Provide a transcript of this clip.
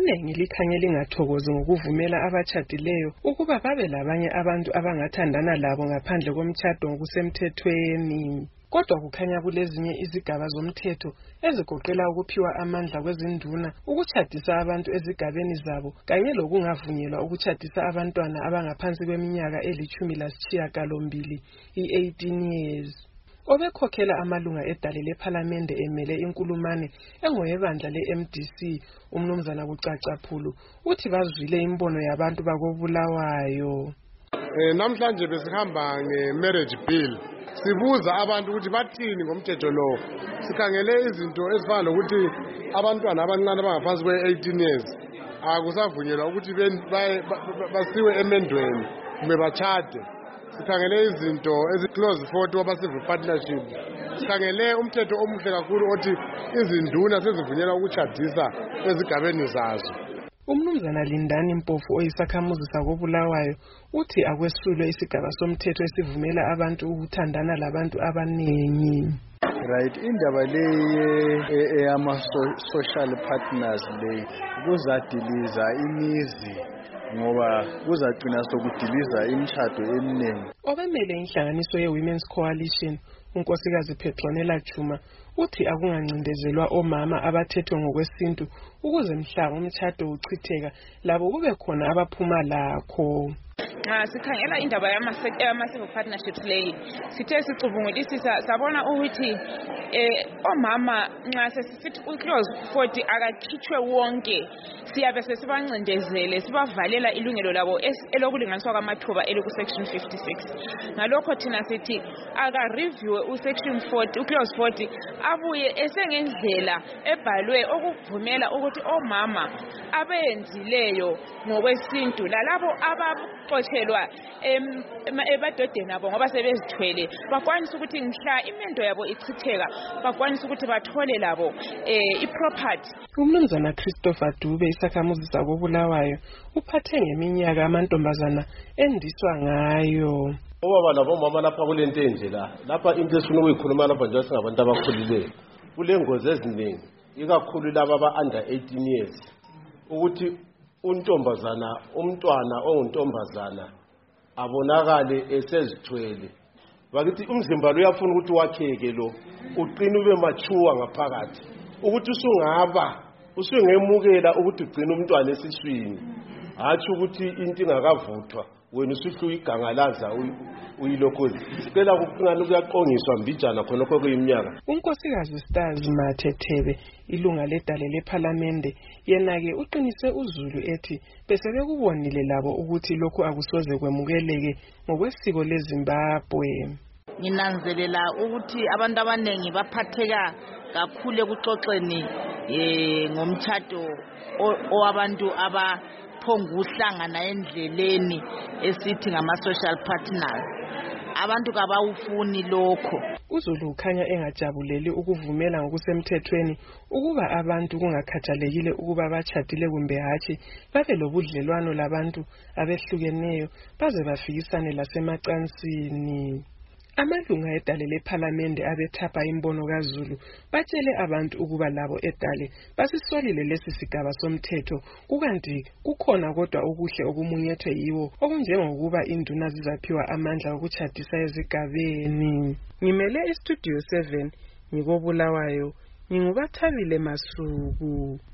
iningi likhanye lingathokozi ngokuvumela abatshadileyo ukuba babe labanye abantu abangathandana labo ngaphandle komtshado ngokusemthethweni. Kodwa kukhanya kulezinye izigaba zomthetho ezigoqela ukuphiwa amandla kwezinduna ukutshadisa abantu ezigabeni zabo kanye lokungavunyelwa ukutshadisa abantwana abangaphansi kweminyaka eli-18, i-18 years. Obekhokhela amalunga edale lephalamende emele inkulumane engoyebandla le-MDC, umnumzana Kucacaphulu, uthi bazwile imbono yabantu bakoBulawayo. Namhlanje besihamba nge-marriage bill. Sibuza abantu ukuthi bathini ngomthetho lo. Sikhangele izinto ezifana lokuthi abantwana abancane abangaphansi kwe-18 years akusavunyelwa ukuthi basiwe emendweni kumbe bachade. Sikhangele izinto ezi-close 40 waba-civil partnership. Sikhangele umthetho omuhle kakhulu othi izinduna sezivunyelwa ukutshadisa ezigabeni zazo. Umnumzana Lindani Mpofu oyisakhamuzi sakoBulawayo uthi akwesulwe isigaba somthetho esivumela abantu ukuthandana labantu abaningi. Right, indaba leyi eyama-social partners leyi kuzadiliza imizi ngoba kuzagcina sokudiliza imishado eminingi. Obemele inhlanganiso ye-Women's Coalition, unkosikazi Petronella Chuma, uthi akungancindezelwa omama abathethwe ngokwesintu ukuze mhla umtshado uchitheka labo kube khona abaphuma lakho. Sikhangela indaba yama-civil partnerships leyi sithe sicubungulisisa sabona ukuthi omama nxa sesithi uclose 40 akakhitshwe wonke siyabe sesibancindezele sibavalela ilungelo labo elokulinganiswa kwamathuba eliku-section 56. Ngalokho thina sithi aka-reviewe u-section 40 uclose 40 abuye esengendlela ebhalwe okuvumela ukuthi omama abenzileyo ngokwesintu lalabo abaxotshelwa ebadodeni abo ngoba sebezithwele bakwanisa ukuthi mhla imendo yabo ichitheka bakwanisa ukuthi bathole labo i-property. Umnumzana Christopher Dube isakhamuzi sakoBulawayo uphathe ngeminyaka amantombazana endiswa ngayo. Obaba labomama lapha kulento enje lapha into esifuna ukuyikhuluma lapha nje singabantu abakhulileyo kulengozi eziningi ikakhulu laba aba-under 18 years ukuthi untombazana umntwana onguntombazana abonakale esezithwele. Bakithi umzimba lo uyafuna ukuthi wakheke lo uqine ube mature ngaphakathi ukuthi usungemukela ukuthi ugcina umntwana esiswini hathi ukuthi into ingakavuthwa wena usihlu igangalaza uyilokhozi. Sicela ukuqina kuyaqongiswa mbijana khonokho kuyiminyaka. Unkosikazi Stars Mathethebe ilunga ledale lephalamende yena-ke uqinise uzulu ethi bese bekubonile labo ukuthi lokhu akusoze kwemukeleke ngokwesiko leZimbabwe. Nginanzelela ukuthi abantu abaningi baphatheka kakhulu ekuxoxeni ngomtshado owabantu phonguhlangana endleleni esithi ngama-social partners. Abantu kabawufuni lokho. Uzulu ukhanya engajabuleli ukuvumela ngokusemthethweni ukuba abantu kungakhathalekile ukuba bachadile kumbe hatshi babe lobudlelwano labantu abehlukeneyo baze bafikisane lasemacansini. Amalunga edale lephalamende abethapha imbono kaZulu batshele abantu ukuba labo edale basisolile lesi sigaba somthetho kukanti kukhona kodwa okuhle okumunyethwe yiwo okunjengokuba induna zizaphiwa amandla okutshadisa ezigabeni. Ngimele iStudio 7 ngikoBulawayo, nginguBathabile Masuku.